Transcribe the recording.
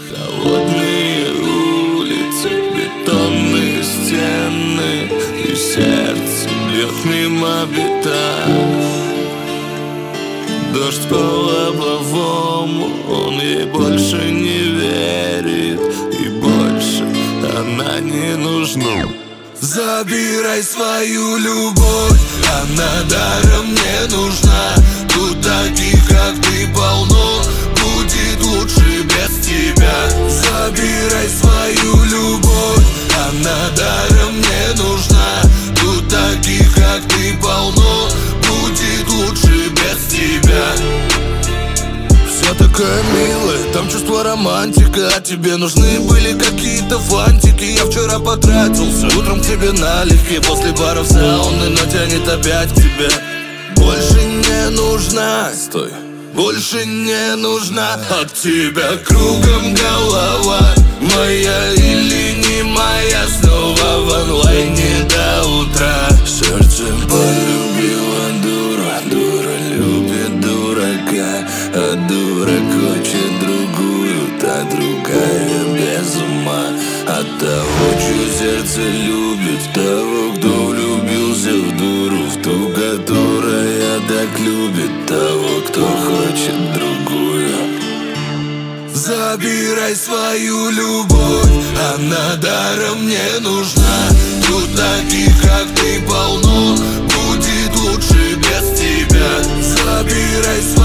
Холодные улицы, бетонные стены, и сердце бьет мимо бита. Дождь по лобовому, он ей больше не верит, и больше она не нужна. Забирай свою любовь, она даром не нужна. Тут таких, как ты, полно, будет лучше без тебя. Забирай свою любовь, она даром не нужна. Тут таких, как ты, полно, будет лучше без тебя. Вся такая милая, там чувство романтика. А тебе нужны были какие-то фантики. Я вчера потратился утром к тебе налегке. После баров сауны, но тянет опять к тебе. Больше не нужна, стой, больше не нужна. От тебя кругом голова, моя или не моя. Снова в онлайне до утра. Сердце полюбила дура, дура любит дурака. А дурак хочет другую, та другая без ума. От того, чье сердце любит того, кто влюбился в дуру, в ту, которая так любит того, кто хочет другую. Забирай свою любовь, она даром не нужна. Тут таких, как ты, полно, будет лучше без тебя. Забирай